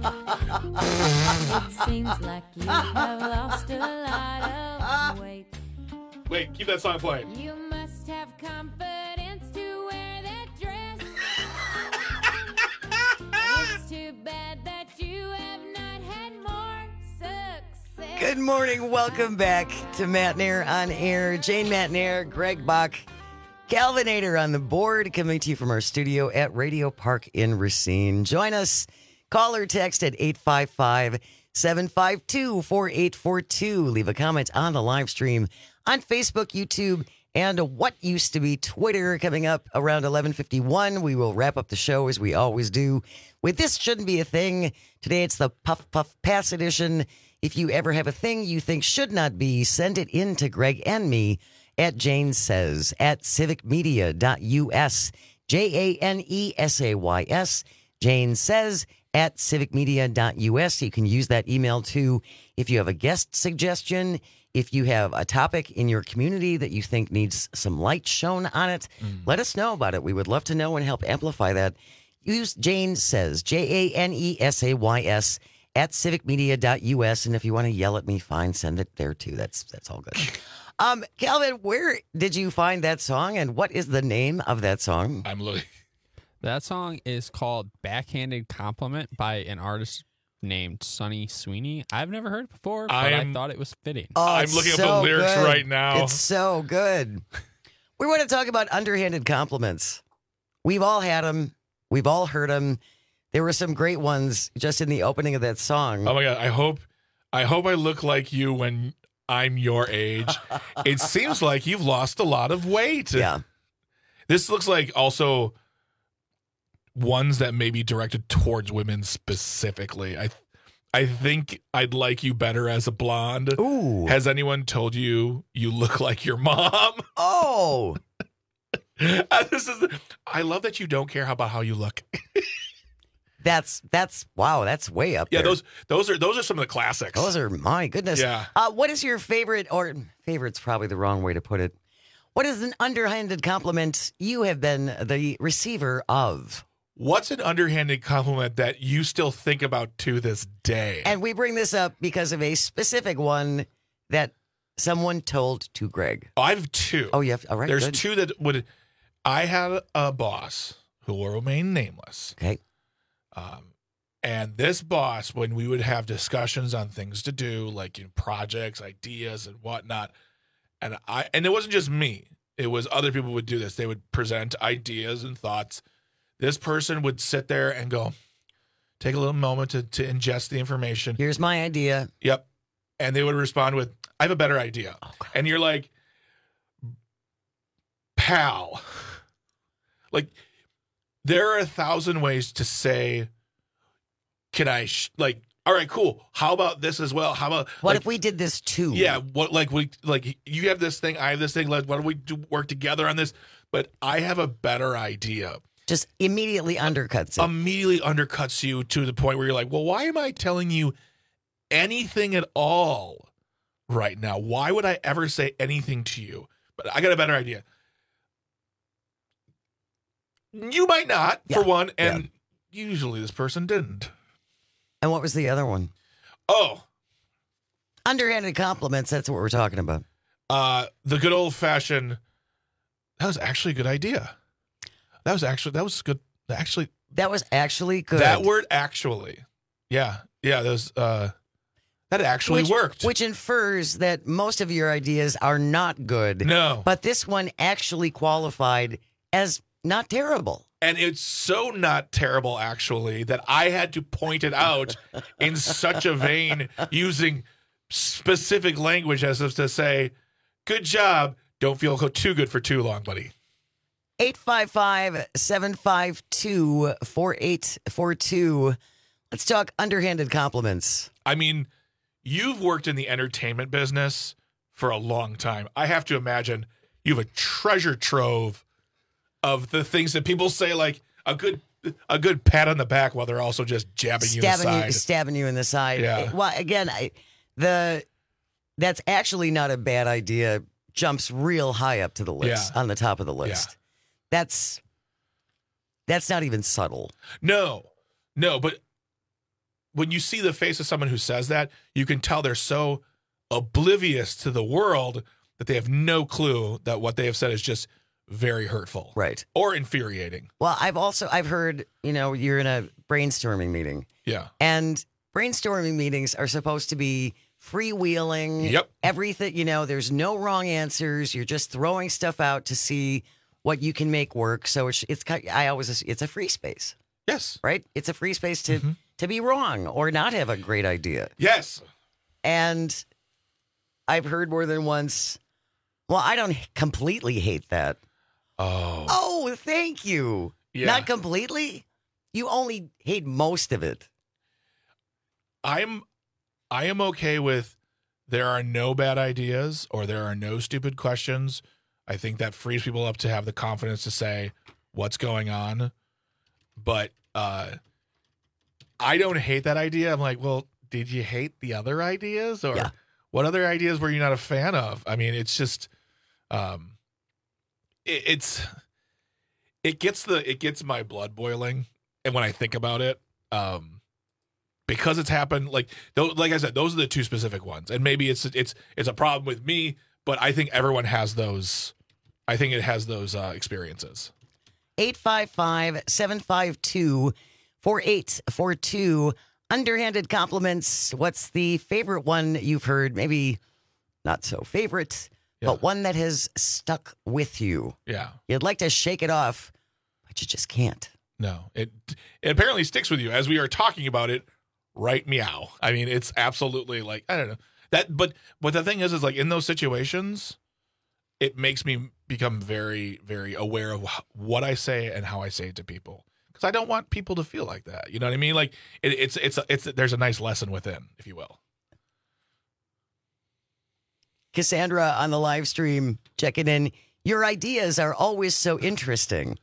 It seems like you have lost a lot of weight. Wait, keep that song playing. You must have confidence to wear that dress. It's too bad that you have not had more success. Good morning. Welcome back to Matt Nair on Air. Jane Matt Nair, Greg Bach, Calvinator on the board, coming to you from our studio at Radio Park in Racine. Join us. Call or text at 855-752-4842. Leave a comment on the live stream on Facebook, YouTube, and what used to be Twitter. Coming up around 11:51, we will wrap up the show as we always do with This Shouldn't Be a Thing. Today it's the Puff Puff Pass edition. If you ever have a thing you think should not be, send it in to Greg and me at Jane Says at civicmedia.us. JANESAYS. Jane Says at civicmedia.us. You can use that email too if you have a guest suggestion, if you have a topic in your community that you think needs some light shown on it. Let us know about it. We would love to know and help amplify that. Use Jane Says, JANESAYS at civicmedia.us. And if you want to yell at me, fine, send it there too. That's all good. Calvin, where did you find that song, and what is the name of that song? I'm looking. That song is called Backhanded Compliment by an artist named Sonny Sweeney. I've never heard it before, but I thought it was fitting. Oh, I'm looking up the lyrics right now. It's so good. We want to talk about underhanded compliments. We've all had them. We've all heard them. There were some great ones just in the opening of that song. Oh my God! I hope I look like you when I'm your age. It seems like you've lost a lot of weight. Yeah. This looks like also ones that may be directed towards women specifically. I think I'd like you better as a blonde. Ooh. Has anyone told you you look like your mom? Oh. I love that you don't care about how you look. That's wow, that's way up Yeah, there. those are some of the classics. Those are, my goodness. Yeah. What is your favorite, or favorite's probably the wrong way to put it. What is an underhanded compliment you have been the receiver of? What's an underhanded compliment that you still think about to this day? And we bring this up because of a specific one that someone told to Greg. I have two. Oh, you have, all right. There's good. two that would. I had a boss who will remain nameless. Okay. And this boss, when we would have discussions on things to do, like in projects, ideas, and whatnot, and it wasn't just me. It was other people would do this. They would present ideas and thoughts. This person would sit there and go, take a little moment to ingest the information. Here's my idea. Yep. And they would respond with, I have a better idea. Oh, and you're like, pal. Like, there are 1,000 ways to say, can I, all right, cool. How about this as well? How about, what if we did this too? Yeah. You have this thing, I have this thing. Why don't we work together on this? But I have a better idea. Just immediately undercuts it. Immediately undercuts you to the point where you're like, well, why am I telling you anything at all right now? Why would I ever say anything to you? But I got a better idea. You might not, for one, and usually this person didn't. And what was the other one? Oh. Underhanded compliments, that's what we're talking about. The good old-fashioned, that was actually a good idea. That was good. Actually. That was actually good. That word actually. Yeah. Yeah, that actually worked. Which infers that most of your ideas are not good. No. But this one actually qualified as not terrible. And it's so not terrible, actually, that I had to point it out in such a vein using specific language as if to say, good job, don't feel too good for too long, buddy. 855-752-4842. Let's talk underhanded compliments. I mean, you've worked in the entertainment business for a long time. I have to imagine you have a treasure trove of the things that people say, like a good pat on the back while they're also just jabbing you in the side. Stabbing you in the side. Yeah. Well, again, that's actually not a bad idea. Jumps real high up to the list, on the top of the list. Yeah. That's not even subtle. No, but when you see the face of someone who says that, you can tell they're so oblivious to the world that they have no clue that what they have said is just very hurtful. Right. Or infuriating. Well, I've heard, you're in a brainstorming meeting. Yeah. And brainstorming meetings are supposed to be freewheeling. Yep. Everything, there's no wrong answers. You're just throwing stuff out to see what you can make work. So it's a free space. Yes. Right? It's a free space to be wrong or not have a great idea. Yes. And I've heard more than once, well, I don't completely hate that. Oh, thank you. Yeah. Not completely? You only hate most of it. I am okay with there are no bad ideas or there are no stupid questions. I think that frees people up to have the confidence to say what's going on. But I don't hate that idea. I'm like, well, did you hate the other ideas? Or what other ideas were you not a fan of? I mean, it's just it gets my blood boiling. And when I think about it, because it's happened, like I said, those are the two specific ones. And maybe it's a problem with me, but I think everyone has those. I think it has those experiences. 855-752-4842. Underhanded compliments. What's the favorite one you've heard? Maybe not so favorite, but one that has stuck with you. Yeah. You'd like to shake it off, but you just can't. No, it apparently sticks with you as we are talking about it. Right, meow. I mean, it's absolutely like, I don't know that, but the thing is like in those situations, it makes me become very, very aware of what I say and how I say it to people. Because I don't want people to feel like that. You know what I mean? Like it's there's a nice lesson within, if you will. Cassandra on the live stream checking in. Your ideas are always so interesting.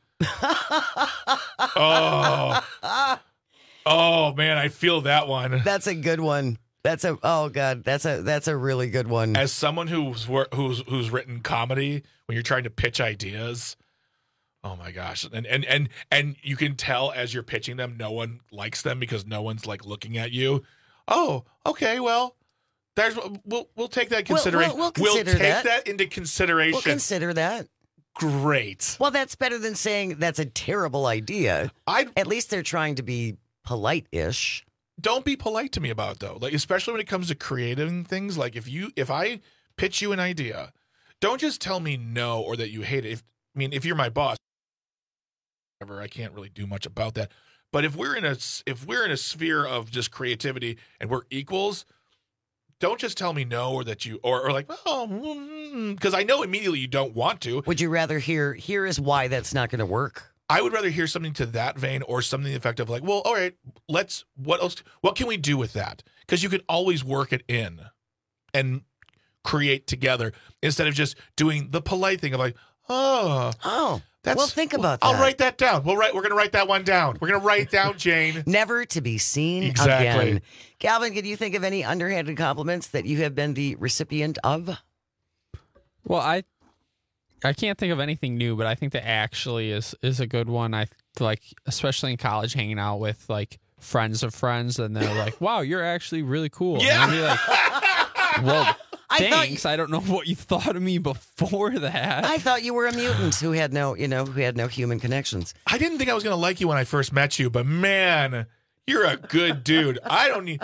Oh man, I feel that one. That's a good one. That's a really good one. As someone who's written comedy, when you're trying to pitch ideas, oh my gosh, and you can tell as you're pitching them, no one likes them because no one's like looking at you. Oh, okay, well, we'll take that consideration. We'll take that into consideration. We'll consider that. Great. Well, that's better than saying that's a terrible idea. At least they're trying to be polite-ish. Don't be polite to me about it, though. Like, especially when it comes to creative things. Like, if I pitch you an idea, don't just tell me no or that you hate it. If you're my boss, I can't really do much about that. But if we're in a sphere of just creativity and we're equals, don't just tell me no or that you or like, because I know immediately you don't want to. Would you rather here is why that's not going to work? I would rather hear something to that vein or something effective like, well, all right, what can we do with that? Because you can always work it in and create together instead of just doing the polite thing of like, well, think about that. I'll write that down. We're going to write that one down. We're going to write down, Jane. Never to be seen exactly. Again. Calvin, can you think of any underhanded compliments that you have been the recipient of? Well, I can't think of anything new, but I think that actually is a good one. I like, especially in college, hanging out with like friends of friends, and they're like, "Wow, you're actually really cool." Yeah. And I'd be like, "Well, thanks. I don't know what you thought of me before that." I thought you were a mutant who had no human connections. I didn't think I was going to like you when I first met you, but man, you're a good dude. I don't need.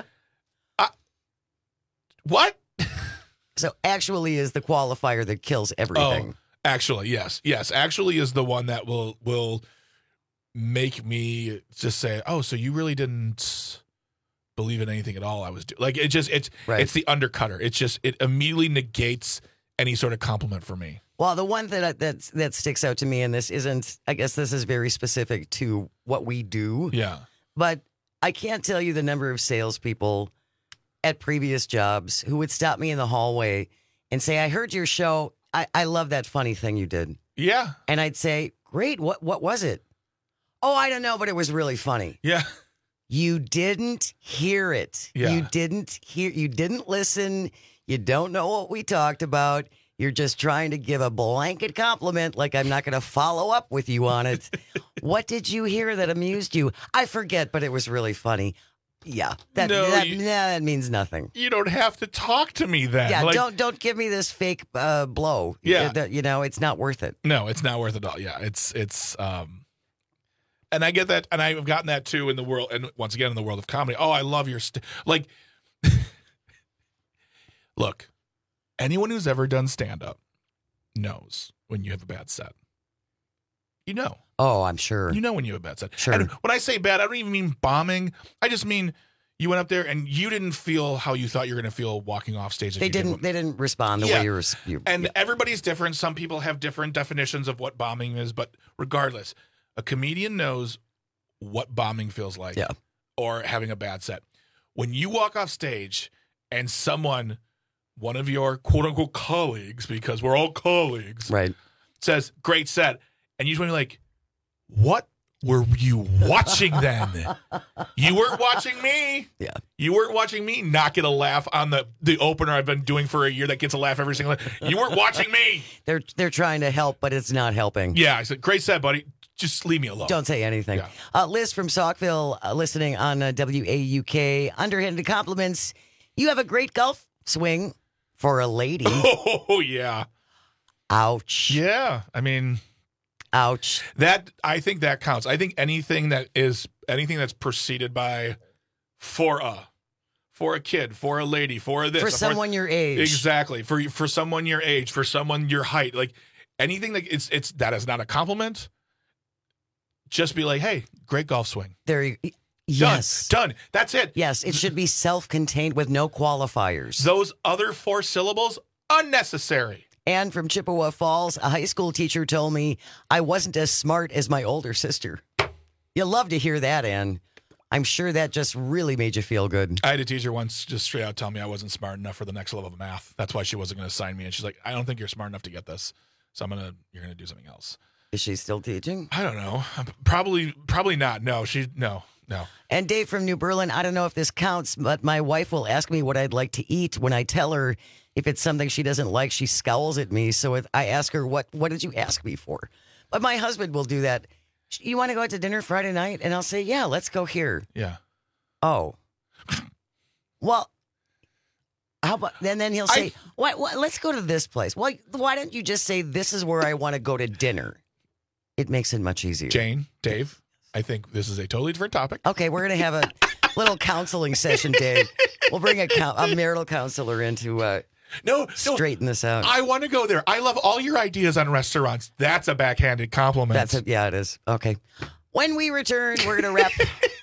What? So actually is the qualifier that kills everything. Oh, actually, yes. Actually is the one that will make me just say, "Oh, so you really didn't believe in anything at all I was doing. Like, it's the undercutter. It immediately negates any sort of compliment for me. Well, the one that sticks out to me, and this isn't, I guess this is very specific to what we do. Yeah. But I can't tell you the number of salespeople at previous jobs who would stop me in the hallway and say, I heard your show. I love that funny thing you did. Yeah. And I'd say, great. What was it? Oh, I don't know, but it was really funny. Yeah. You didn't hear it. Yeah. You didn't listen. You don't know what we talked about. You're just trying to give a blanket compliment like I'm not going to follow up with you on it. What did you hear that amused you? I forget, but it was really funny. Yeah, that means nothing. You don't have to talk to me then. Yeah, don't give me this fake blow. Yeah. It's not worth it. No, it's not worth it at all. Yeah, it's and I get that, and I've gotten that too in the world, and once again in the world of comedy. Oh, I love your look, anyone who's ever done stand-up knows when you have a bad set. You know. Oh, I'm sure. You know when you have a bad set. Sure. And when I say bad, I don't even mean bombing. I just mean you went up there and you didn't feel how you thought you were going to feel walking off stage. They didn't respond the way you were. And everybody's different. Some people have different definitions of what bombing is, but regardless, a comedian knows what bombing feels like. Yeah. Or having a bad set. When you walk off stage and one of your quote unquote colleagues, because we're all colleagues, right, says, great set. And you just want to be like, what were you watching then? You weren't watching me. Yeah. You weren't watching me not get a laugh on the opener I've been doing for a year that gets a laugh every single day. You weren't watching me. They're trying to help, but it's not helping. Yeah. I said, great set, buddy. Just leave me alone. Don't say anything. Yeah. Liz from Saukville, listening on WAUK. Underhanded compliments. You have a great golf swing for a lady. Oh, yeah. Ouch. Yeah. I mean... Ouch. I think that counts. I think anything that's preceded by for a kid, for a lady, for this, for someone your age. Exactly. For someone your age, for someone your height, like anything that it's that is not a compliment. Just be like, hey, great golf swing. Yes. Done. That's it. Yes, it should be self-contained with no qualifiers. Those other 4 syllables, unnecessary. And from Chippewa Falls, a high school teacher told me I wasn't as smart as my older sister. You'll love to hear that, Ann. I'm sure that just really made you feel good. I had a teacher once just straight out tell me I wasn't smart enough for the next level of math. That's why she wasn't going to assign me. And she's like, I don't think you're smart enough to get this. So you're going to do something else. Is she still teaching? I don't know. Probably not. No. And Dave from New Berlin, I don't know if this counts, but my wife will ask me what I'd like to eat. When I tell her if it's something she doesn't like, she scowls at me. So I ask her, what did you ask me for? But my husband will do that. You want to go out to dinner Friday night? And I'll say, yeah, let's go here. Yeah. Oh. Well, how about, and then he'll say, let's go to this place. Well, why don't you just say, this is where I want to go to dinner? It makes it much easier. Jane, Dave, I think this is a totally different topic. Okay, we're going to have a little counseling session, Dave. We'll bring a marital counselor in to straighten this out. I want to go there. I love all your ideas on restaurants. That's a backhanded compliment. Yeah, it is. Okay. When we return, we're going to wrap...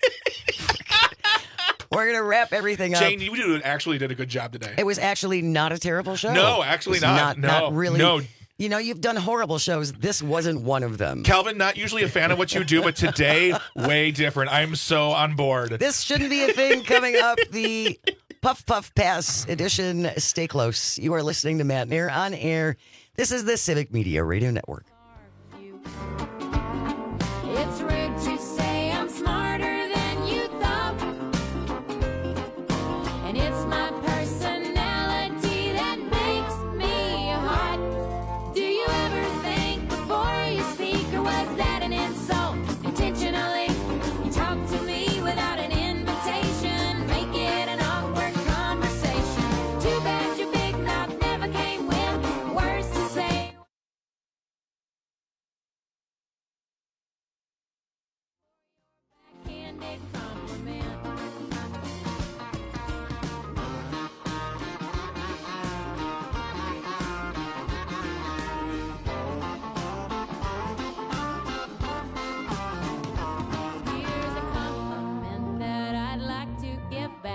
We're going to wrap everything up. Jane, you actually did a good job today. It was actually not a terrible show. No, actually not. Not really. No. You know, you've done horrible shows. This wasn't one of them. Calvin, not usually a fan of what you do, but today, way different. I'm so on board. This shouldn't be a thing coming up. The Puff Puff Pass edition. Stay close. You are listening to Matt Nair on air. This is the Civic Media Radio Network. It's rude to say I'm smarter than you thought, and it's my personality that makes me hot. Do you ever think before you speak, or was that an insult intentionally? You talk to me without an invitation, make it an awkward conversation. Too bad your big mouth never came with words to say. Backhanded compliment. Here's a compliment that I'd like to give back.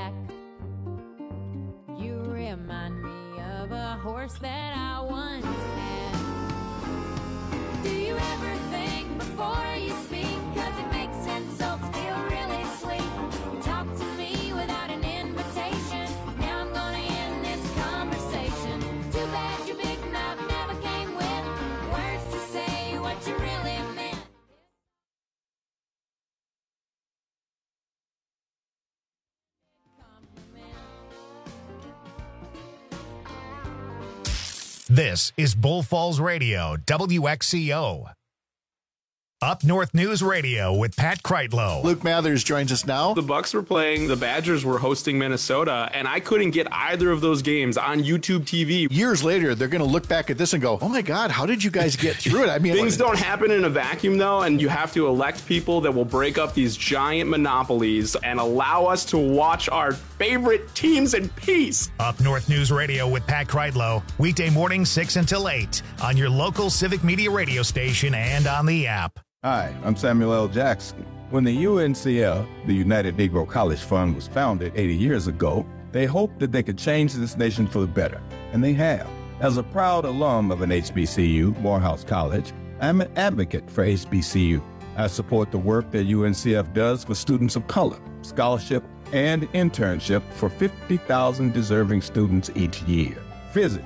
horse that I once had. Do you ever think before you speak? 'Cause it makes insults feel really sweet. You talk to me without an invitation. Now I'm gonna end this conversation. Too bad your big mouth never came with words to say what you really meant. This is Bull Falls Radio, WXCO. Up North News Radio with Pat Kreitlow. Luke Mathers joins us now. The Bucks were playing, the Badgers were hosting Minnesota, and I couldn't get either of those games on YouTube TV. Years later, they're going to look back at this and go, oh my God, how did you guys get through it? I mean, things don't happen in a vacuum, though, and you have to elect people that will break up these giant monopolies and allow us to watch our favorite teams in peace. Up North News Radio with Pat Kreitlow, weekday mornings 6 until 8 on your local Civic Media radio station and on the app. Hi, I'm Samuel L. Jackson. When the UNCF, the United Negro College Fund, was founded 80 years ago, they hoped that they could change this nation for the better, and they have. As a proud alum of an HBCU, Morehouse College, I'm an advocate for HBCU. I support the work that UNCF does for students of color, scholarship, and internship for 50,000 deserving students each year. Visit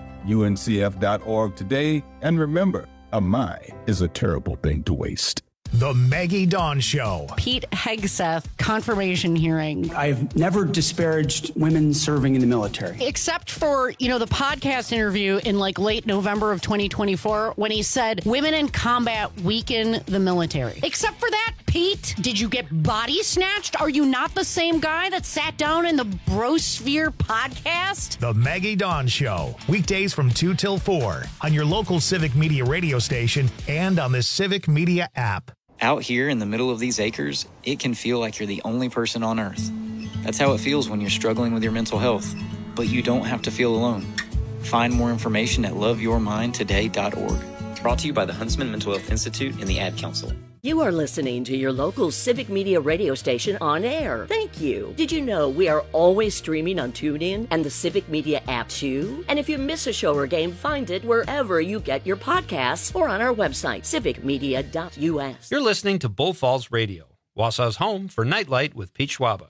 uncf.org today, and remember, a mind is a terrible thing to waste. The Maggie Dawn Show. Pete Hegseth, confirmation hearing. I've never disparaged women serving in the military. Except for, the podcast interview in late November of 2024 when he said women in combat weaken the military. Except for that, Pete, did you get body snatched? Are you not the same guy that sat down in the Brosphere podcast? The Maggie Dawn Show. Weekdays from 2 till 4 on your local Civic Media radio station and on the Civic Media app. Out here in the middle of these acres, it can feel like you're the only person on Earth. That's how it feels when you're struggling with your mental health. But you don't have to feel alone. Find more information at loveyourmindtoday.org. Brought to you by the Huntsman Mental Health Institute and the Ad Council. You are listening to your local Civic Media radio station on air. Thank you. Did you know we are always streaming on TuneIn and the Civic Media app too? And if you miss a show or game, find it wherever you get your podcasts or on our website, civicmedia.us. You're listening to Bull Falls Radio, Wausau's home for Nightlight with Pete Schwaba.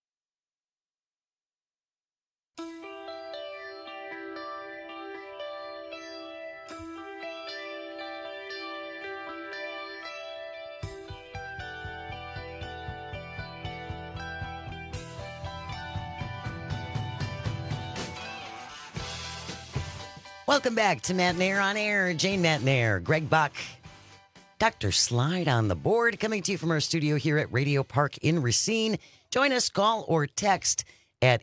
Welcome back to Matinaire on Air. Jane Matinaire, Greg Buck, Dr. Slide on the board, coming to you from our studio here at Radio Park in Racine. Join us, call or text at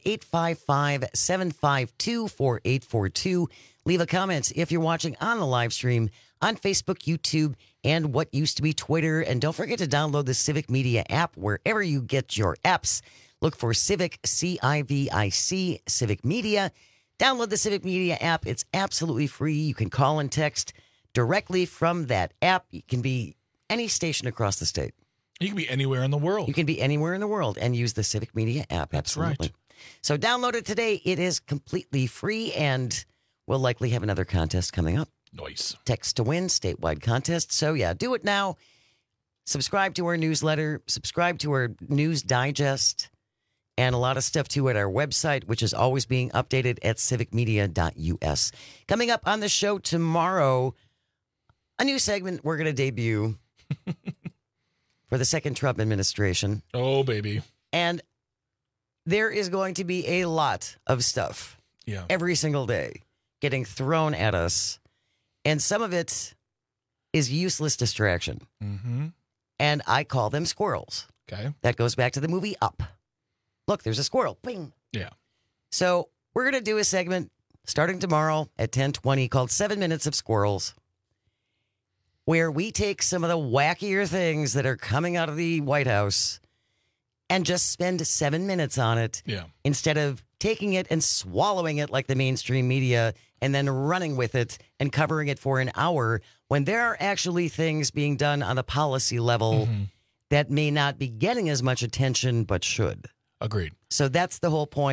855-752-4842. Leave a comment if you're watching on the live stream on Facebook, YouTube, and what used to be Twitter. And don't forget to download the Civic Media app wherever you get your apps. Look for Civic, C-I-V-I-C, Civic Media. Download the Civic Media app. It's absolutely free. You can call and text directly from that app. You can be any station across the state. You can be anywhere in the world. You can be anywhere in the world and use the Civic Media app. Absolutely. Right. So download it today. It is completely free, and we'll likely have another contest coming up. Nice. Text to win, statewide contest. So, yeah, do it now. Subscribe to our newsletter. Subscribe to our news digest. And a lot of stuff, too, at our website, which is always being updated at civicmedia.us. Coming up on the show tomorrow, a new segment we're going to debut for the second Trump administration. Oh, baby. And there is going to be a lot of stuff every single day getting thrown at us. And some of it is useless distraction. Mm-hmm. And I call them squirrels. Okay. That goes back to the movie Up. Look, there's a squirrel. Bing. Yeah. So we're going to do a segment starting tomorrow at 10:20 called 7 Minutes of Squirrels, where we take some of the wackier things that are coming out of the White House and just spend 7 minutes on it instead of taking it and swallowing it like the mainstream media and then running with it and covering it for an hour when there are actually things being done on the policy level that may not be getting as much attention but should. Agreed. So that's the whole point.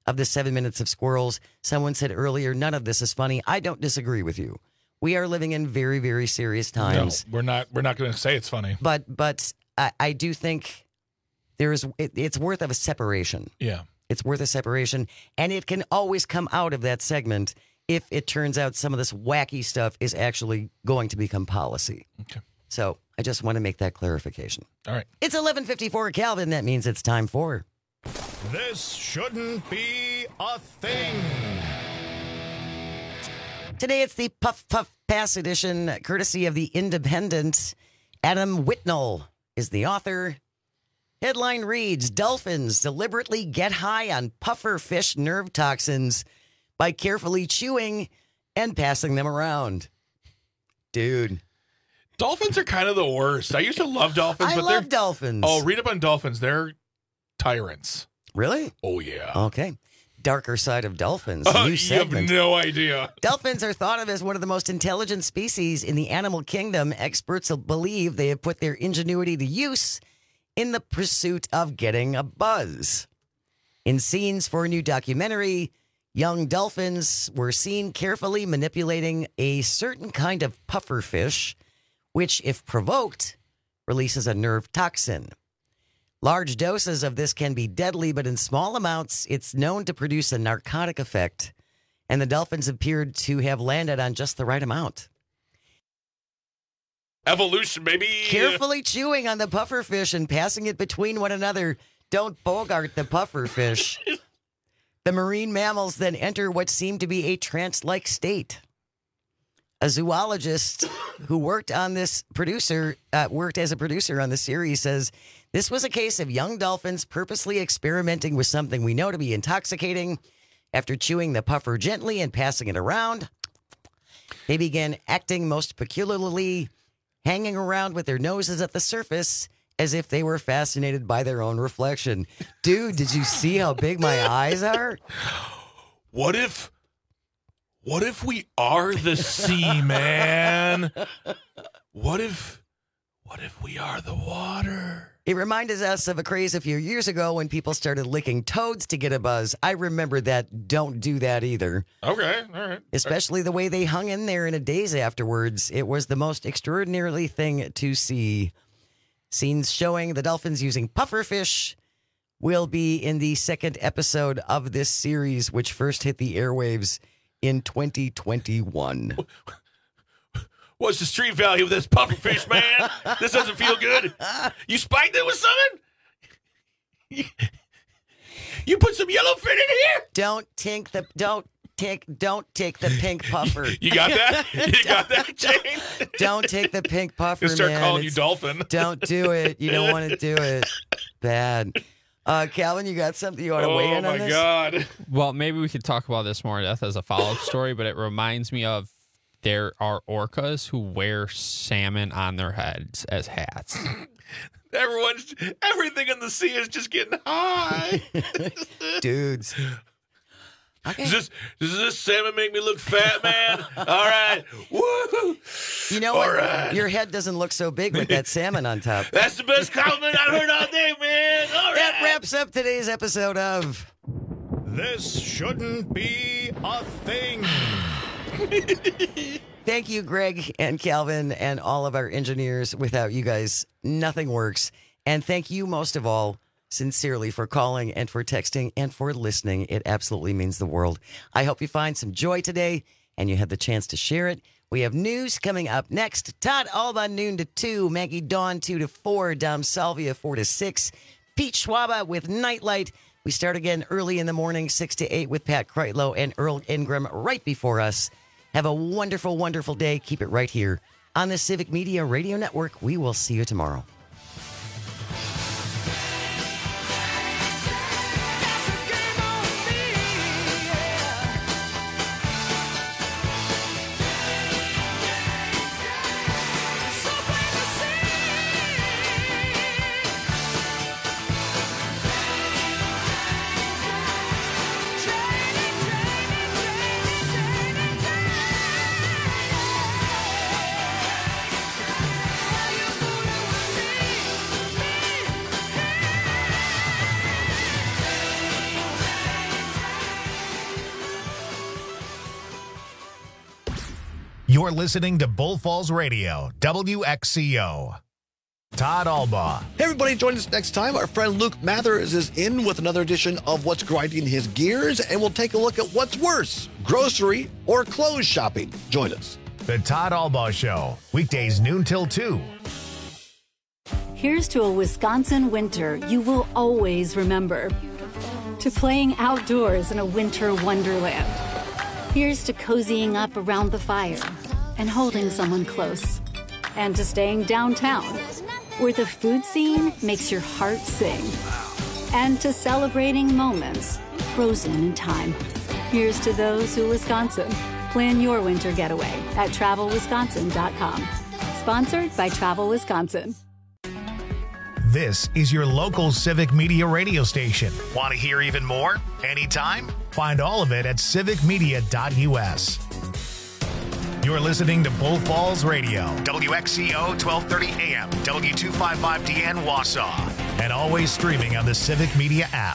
of the 7 Minutes of Squirrels. Someone said earlier, none of this is funny. I don't disagree with you. We are living in very, very serious times. No, we're not going to say it's funny. But I do think it's worth of a separation. Yeah. It's worth a separation. And it can always come out of that segment if it turns out some of this wacky stuff is actually going to become policy. Okay. So I just want to make that clarification. All right. It's 11:54, Calvin. That means it's time for... This shouldn't be a thing. Today it's the Puff Puff Pass edition, courtesy of The Independent. Adam Whitnell is the author. Headline reads, Dolphins deliberately get high on puffer fish nerve toxins by carefully chewing and passing them around. Dude. Dolphins are kind of the worst. I used to love dolphins. I love dolphins. Oh, read up on dolphins. They're tyrants. Really? Oh, yeah. Okay. Darker side of dolphins. You have no idea. Dolphins are thought of as one of the most intelligent species in the animal kingdom. Experts believe they have put their ingenuity to use in the pursuit of getting a buzz. In scenes for a new documentary, young dolphins were seen carefully manipulating a certain kind of puffer fish, which, if provoked, releases a nerve toxin. Large doses of this can be deadly, but in small amounts, it's known to produce a narcotic effect, and the dolphins appeared to have landed on just the right amount. Evolution, baby. Carefully chewing on the puffer fish and passing it between one another. Don't bogart the puffer fish. The marine mammals then enter what seemed to be a trance-like state. A zoologist who worked as a producer on the series says, this was a case of young dolphins purposely experimenting with something we know to be intoxicating. After chewing the puffer gently and passing it around, they began acting most peculiarly, hanging around with their noses at the surface as if they were fascinated by their own reflection. Dude, did you see how big my eyes are? What if we are the sea, man? What if we are the water? It reminded us of a craze a few years ago when people started licking toads to get a buzz. I remember that. Don't do that either. Okay, all right. Especially the way they hung in there in a daze afterwards. It was the most extraordinary thing to see. Scenes showing the dolphins using pufferfish will be in the second episode of this series, which first hit the airwaves in 2021. What's the street value of this pufferfish, man? This doesn't feel good. You spiked it with something? You put some yellowfin in here? Don't take the pink puffer. You got that? You got that, Jane? Don't take the pink puffer, You'll start man. calling you Dolphin. Don't do it. You don't want to do it. Bad. Calvin, you got something you want to weigh in on this? Oh, my God. Well, maybe we could talk about this more in depth as a follow-up story, but it reminds me of there are orcas who wear salmon on their heads as hats. Everything in the sea is just getting high. Dudes. Okay. Does this salmon make me look fat, man? All right. Woo! You know what? Right. Your head doesn't look so big with that salmon on top. That's the best compliment I've heard all day, man. All right. That wraps up today's episode of This Shouldn't Be a Thing. Thank you, Greg and Calvin and all of our engineers. Without you guys, nothing works. And thank you most of all, sincerely, for calling and for texting and for listening. It absolutely means the world. I hope you find some joy today and you had the chance to share it. We have news coming up next. Todd Alba, noon to 2. Maggie Dawn, 2 to 4. Dom Salvia, 4 to 6. Pete Schwaba with Nightlight. We start again early in the morning, 6 to 8 with Pat Kreitlow and Earl Ingram right before us. Have a wonderful, wonderful day. Keep it right here on the Civic Media Radio Network. We will see you tomorrow. You're listening to Bull Falls Radio, WXCO. Todd Albaugh. Hey, everybody, join us next time. Our friend Luke Mathers is in with another edition of What's Grinding His Gears, and we'll take a look at what's worse, grocery or clothes shopping. Join us. The Todd Albaugh Show, weekdays noon till 2. Here's to a Wisconsin winter you will always remember. To playing outdoors in a winter wonderland. Here's to cozying up around the fire and holding someone close. And to staying downtown, where the food scene makes your heart sing. And to celebrating moments frozen in time. Here's to those who Wisconsin. Plan your winter getaway at TravelWisconsin.com. Sponsored by Travel Wisconsin. This is your local Civic Media radio station. Want to hear even more? Anytime? Find all of it at civicmedia.us. You're listening to Bull Falls Radio, WXCO 1230 AM, W255DN Wausau, and always streaming on the Civic Media app.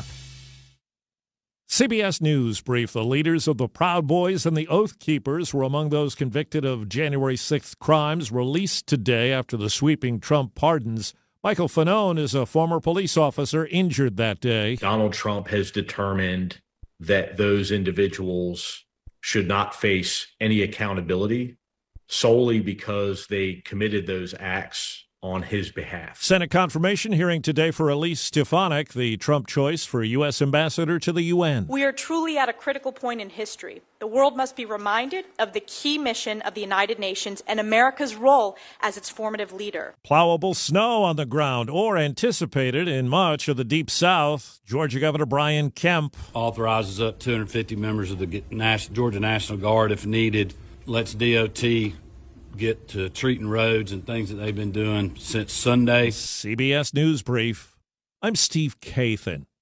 CBS News briefed the leaders of the Proud Boys and the Oath Keepers were among those convicted of January 6th crimes released today after the sweeping Trump pardons. Michael Fanone is a former police officer injured that day. Donald Trump has determined that those individuals should not face any accountability solely because they committed those acts on his behalf. Senate confirmation hearing today for Elise Stefanik, the Trump choice for U.S. ambassador to the UN. We are truly at a critical point in history. The world must be reminded of the key mission of the United Nations and America's role as its formative leader. Plowable snow on the ground or anticipated in much of the Deep South. Georgia Governor Brian Kemp authorizes up 250 members of the Georgia National Guard if needed. Lets DOT get to treating roads and things that they've been doing since Sunday. CBS News Brief. I'm Steve Kathan.